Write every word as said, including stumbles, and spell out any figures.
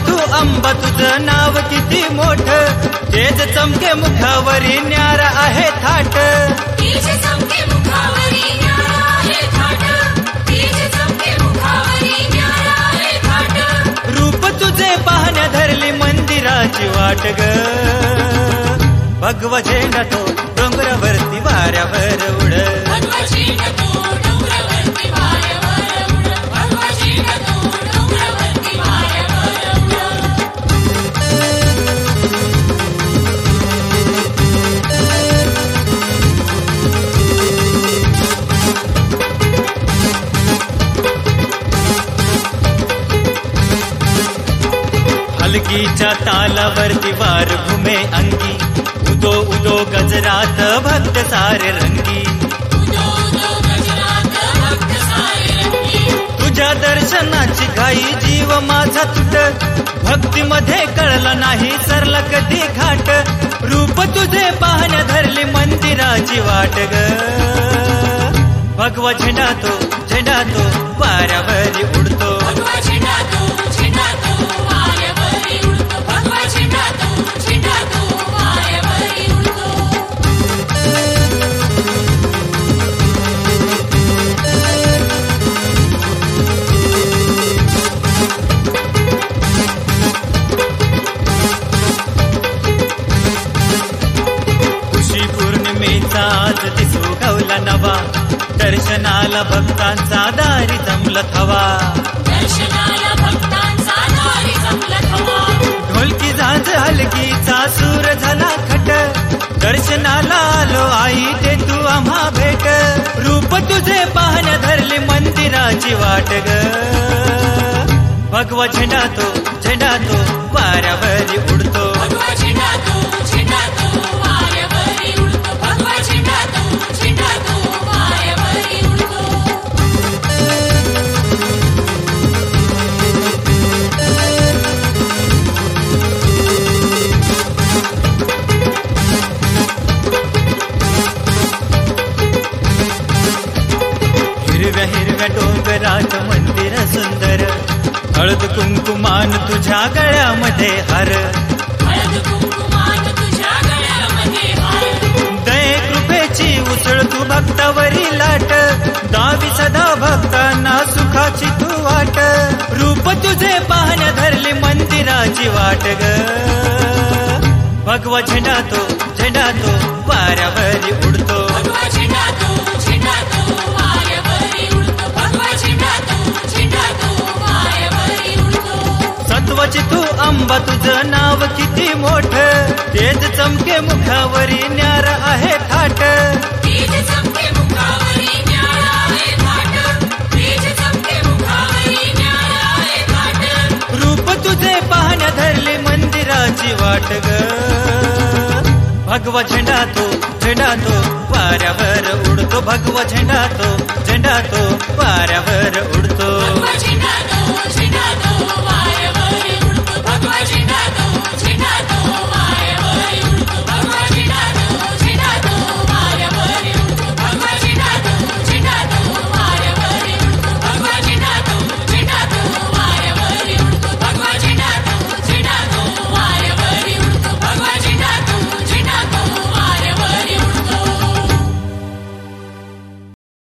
चितू अंबा तुझं नाव किती मोठं, तेज चमके मुखावरी न्यारा आहे थाट. तेज चमके मुखावरी न्यारा आहे थाट, तेज चमके मुखावरी न्यारा आहे थाट. रूप तुझे पाहण्या धरली मंदिराची वाट ग. भगवा झेंडा तो डोंगरावरती वाऱ्यावर उड. भगवा झेंडा तो डोंगरावरती वाऱ्यावर उड, भगवा झेंडा तो डोंगरावरती वाऱ्यावर उड. हलगीच्या तालावरती वार घुमे अंगी, उदो उदो गजरात भक्त सारे रंगी. उदो उदो गजरात भक्त सारे रंगी. तुझ्या दर्शनाची घाई जीव माझा तुट, भक्तीमध्ये कळला नाही सरला कधी घाट. रूप तुझे पाहण्या धरली मंदिराची वाट ग. भगवा झेंडा तो झेंडा तो वाऱ्यावरी उडतो. भगवा झेंडा तो झेंडा तो वाऱ्यावरी उडतो, भगवा झेंडा तो झेंडा तो वाऱ्यावरी उडतो. खुशी पौर्णिमेचा आज दिसू गवला नवा, दर्शनाला भक्तांचा दारी जमला थवा. दर्शनाला भक्तांचा दारी जमला थवा. ढोलकी झांज हलगीचा सूर झाला खट, दर्शनाला आलो आई ते तू आम्हा भेट. रूप तुझे पाहण्या धरली मंदिराची वाट ग. भगवा झेंडा तो झेंडा तो वाऱ्यावरी उडतो. भगवा झेंडा तो झेंडा तो वाऱ्यावरी उडतो, भगवा झेंडा तो झेंडा तो वाऱ्यावरी उडतो. हिरव्या हिरव्या डोंगरात मंदिर सुंदर, हळद कुंकुमान तुझ्या गळ्यामध्ये हार. हळद कुंकुमान तुझ्या गळ्यामध्ये हार. दये कृपेची उसळ तू भक्तावरी लाट, दावी सदा भक्तांना सुखाची तू वाट. रूप तुझे पाहण्या धरली मंदिराची वाट ग. भगवा झेंडा तो झेंडा तो वाऱ्यावरी उडतो. भगवा झेंडा तो झेंडा तो वाऱ्यावरी उडतो, भगवा झेंडा तो झेंडा तो वाऱ्यावरी उडतो. सत्वाची तू अंबा तुझं नाव किती मोठं, तेज चमके मुखावरी न्यार आहे थाट. तेज चमके मुखावरी न्यारा आहे थाट, तेज चमके मुखावरी न्यारा आहे थाट. रूप तुझे पाहण्या धरली मंदिराची वाट ग. भगवा झेंडा तो झेंडा तो वाऱ्यावर उडतो. भगवा झेंडा तो झेंडा तो वाऱ्यावर उडतो. भगवा झेंडा तो झेंडा तो वाऱ्यावर